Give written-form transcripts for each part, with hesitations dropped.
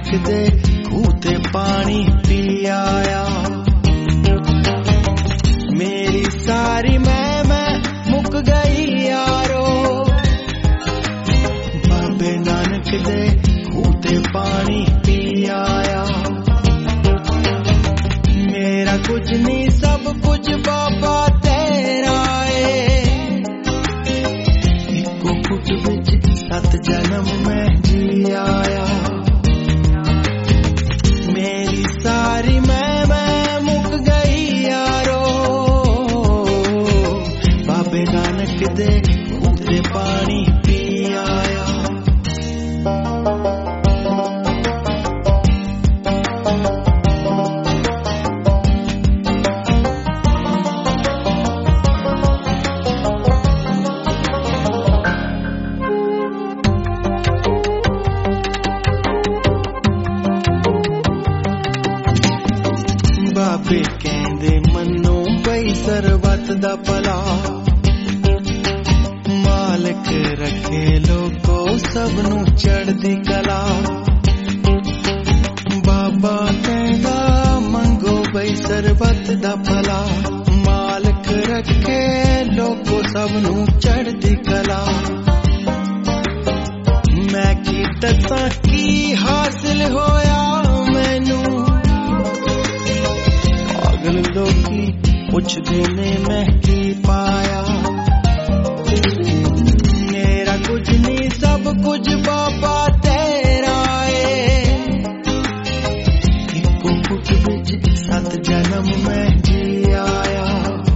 नानक दे खूह ते पानी पी आया। मेरी सारी मैं मुक गई यारो, बाबे नानक दे खूह ते पानी पी आया। मेरा कुछ नहीं सब कुछ बाबा तेरा है, इको फुट विच 7 जन्म में जी आया। मेरी सारी मैं मुक गई यारो, बाबे नानक दे खूह ते पानी पी आया। बाबे कहंदे मन्नो बई सरबत दा भला, मालक रखे लोगो सबनू चढ़दी कला। बाबा कहंदा मंगो बई सरबत दा भला, मालक रखे लोगो सबनू चढ़दी कला। मैं की दसां की हासिल होया मैनू, लोकी पुछदे ने मैं की पाया। मेरा कुछ नहीं सब कुछ बाबा तेरा है, इको फुट विच 7 जन्म में जी आया।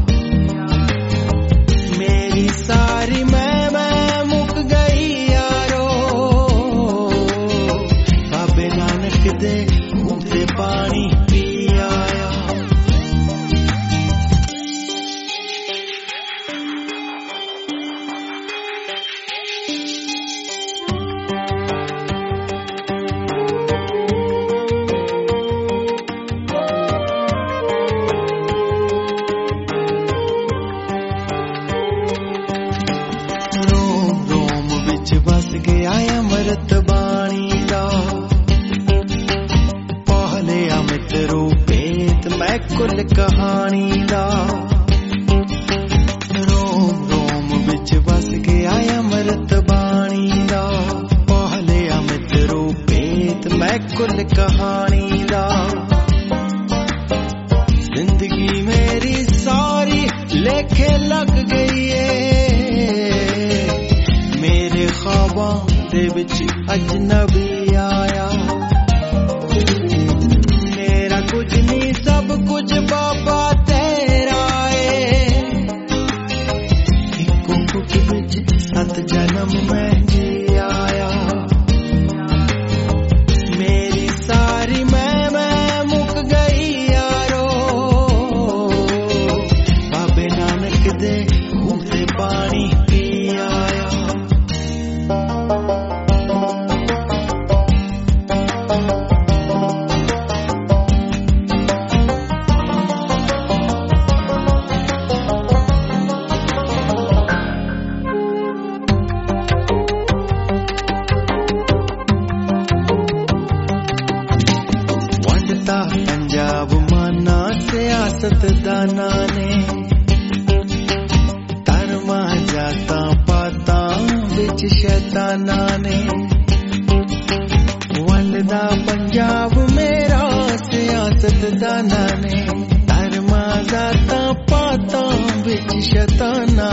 मेरी सारी मैं मुक गई यारो, बाबे नानक दे खूह ते पानी पी आया। अमृत बाणी दा पहले अमित रूपेत मैं कुल कहानी दा। रोम रोम बिच बस गया अमृत बाणी दा, पहले अमित रूपेत मैं कुल कहानी दा। जिंदगी मेरी सारी लेखे लग गई है, मेरे ख्वाबां दे विच अजनबी आया। मेरा कुछ नहीं सब कुछ बाबा तेरा है, इको फुट विच 7 जन्म में जी आया। मेरी सारी मैं मुक गई यारो, बाबे नानक दे खूह ते पानी पी आया। पंजाब माना सियासत दाना ने, धर्मा जाता पाता विच शैताना ने। वंडदा पंजाब मेरा सियासत दाना ने, धर्मा जाता पाता विच शैताना